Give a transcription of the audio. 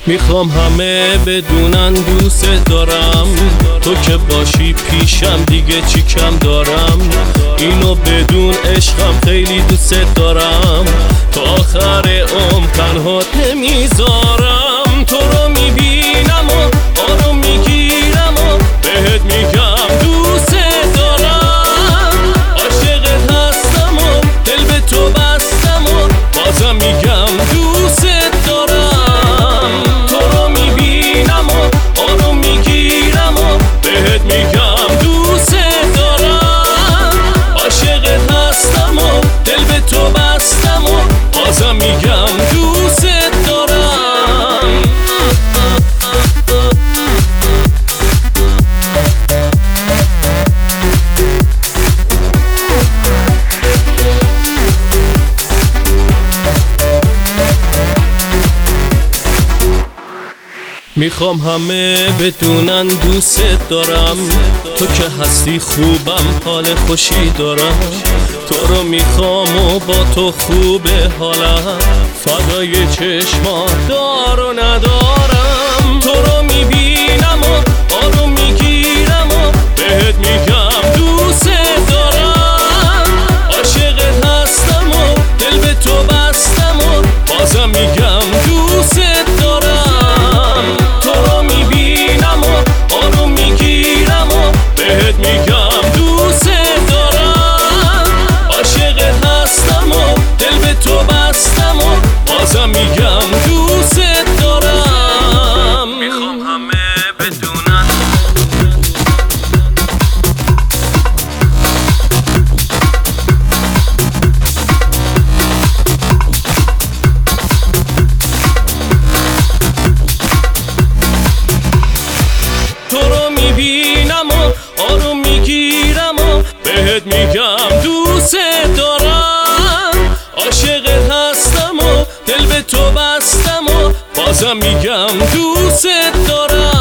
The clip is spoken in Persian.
میخوام همه بدونن دوست دارم، تو که باشی پیشم دیگه چی کم دارم. اینو بدون عشقم خیلی دوست دارم، تا آخر عمر تنها نمیذارم. تو رو میبینم و آروم میگیرم و بهت میگم دوست دارم. عاشقت هستم و دل به تو بستم و بازم میگم دوست دارم. تو رو میبینم و آروم میگیرم و بهت میگم دوست دارم. عاشقت هستم و دل به تو بستم و بازم میگم دوست دارم. میخوام همه بدونن دوست دارم، تو که هستی خوبم حال خوشی دارم. تو رو میخوام و با تو خوبه حالم، فدای چشمات دار و ندارم. تو رو میبینم و آروم میگیرم و بهت میگم دوست دارم. عاشقت هستم و دل به تو بستم و بازم میگم دوست دارم. تو رو میبینم و آروم میگیرم و بهت میگم دوست دارم. عاشقت هستم و دل به تو بستم و بازم میگم دوست دارم. میخوام همه بدونن تو رو میبینم و آروم میگیرم و بهت میگم دوست دارم. عاشقت هستم و دل به تو بستم و بازم میگم دوست دارم.